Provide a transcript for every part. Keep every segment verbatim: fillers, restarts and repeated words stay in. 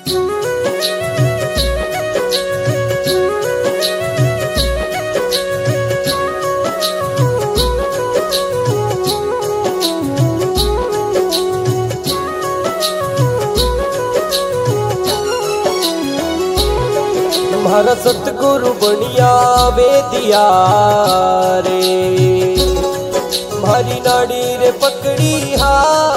तुम्हारा सतगुरु बनिया वेदिया रे, भारी नाड़ी रे पकड़ी हा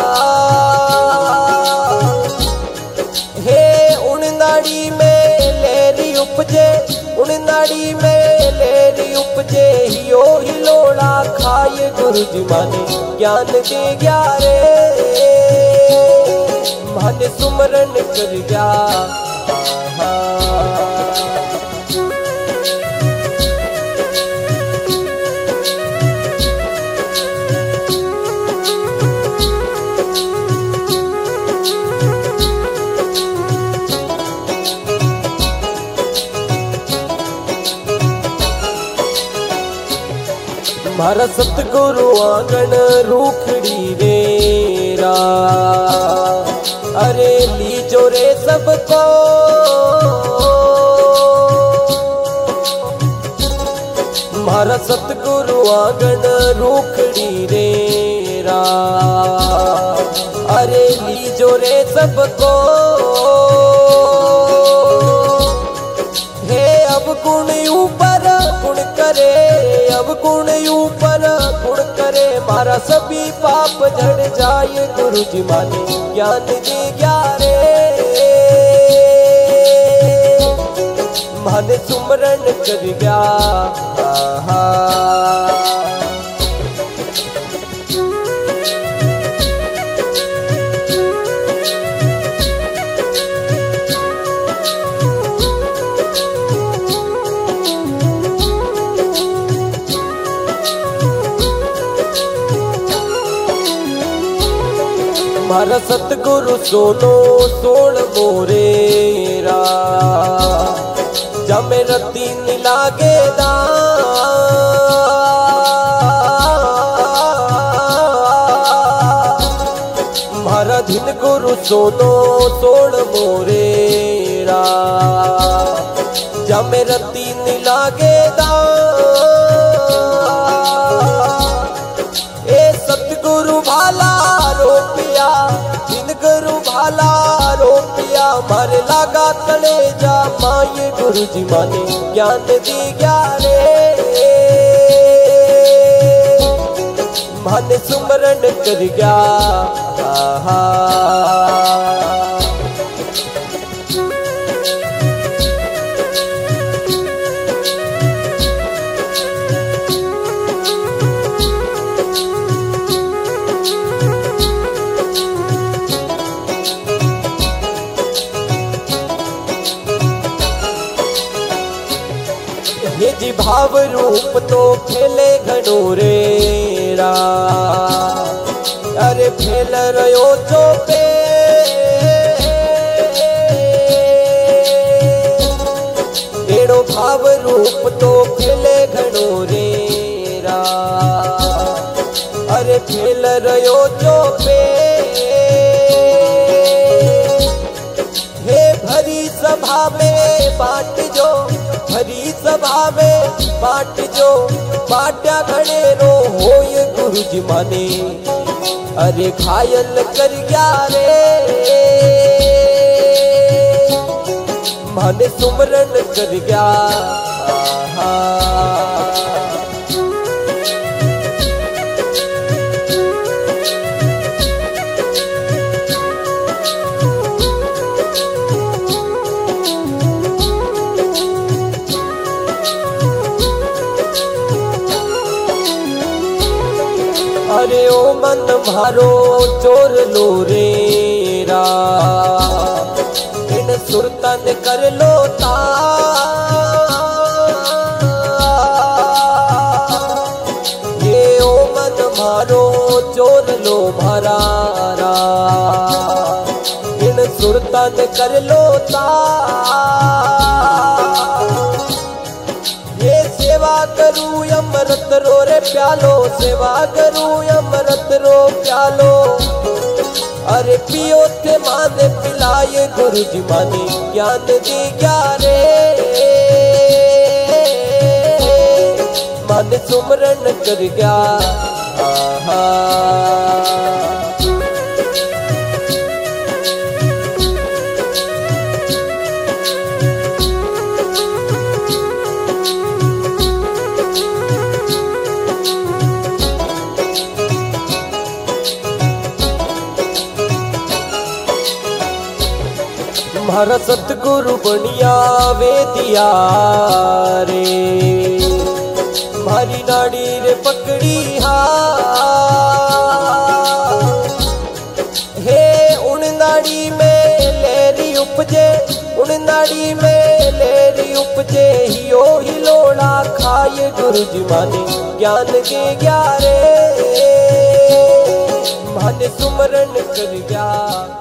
हे। उन नाड़ी में लेरी उपजे, उन नाड़ी में लेरी उपजे, हियो हिलोड़ा खाए गुरु जी माने ज्ञान दे गया रे, माने सुमरन कर गया। तुम्हारा सतगुरु आंगन रूखड़ी रेरा, अरे लीजो रे सबको तुम्हारा सतगुरु आंगन रूखड़ी रेरा, अरे लीजो रे सबको हे। अब गुण ऊपर गुण करे, अब गुण ऊपर गुण करे, मारा सभी पाप झड़ जाए गुरु जी माने ज्ञान दे गया रे, माने सुमरन कर गया। तुम्हारा सतगुरु सोनो सोण मोरेरा, जमे रती लागे दा तुम्हारा दिन गुरु सोनो सोण मोरेरा, जमे रती लागे दा ए। सतगुरु भाला रोपिया, दिन गुरु भाला रोपिया, मारे लागा कले जा माये गुरु जी माने ज्ञान दे गया रे, माने सुमरन कर गया। ये जी भाव रूप तो खेले घनोरेरा, अरे खेल रयो जो पे एड़ो भाव रूप तो खेले घनोरेरा, अरे खेल रयो जो पे हे। भरी सभा में बाट जो, भरी सभा में बाट जो, बाट्या घड़ेरो होय गुरु जी माने अरे घायल कर गया रे, माने सुमरन कर गया। अरे ओ मन मारो चोर लो रेरा, इन सुरतन कर लो ता ये ओ मन मारो चोर लो भरारा, इन सुरतन कर लो ता ये। सेवा करूं अमृत रो रे प्यालो, सेवा करूं अमृत रो प्यालो, अरे पियो थे माने पिलाए गुरु जी माने ज्ञान दी ग्यारे मन सुमरन कर गया आहा। तुम्हारा सतगुरु बनिया वे दिया रे मारी नाड़ी रे पकड़ी हा हे उन नाड़ी में लेरी उपजे उन नाड़ी में लेरी उपजे हियो हिलोड़ा खाए गुरु जी माने ज्ञान के ग्यारे माने सुमरन कर गया।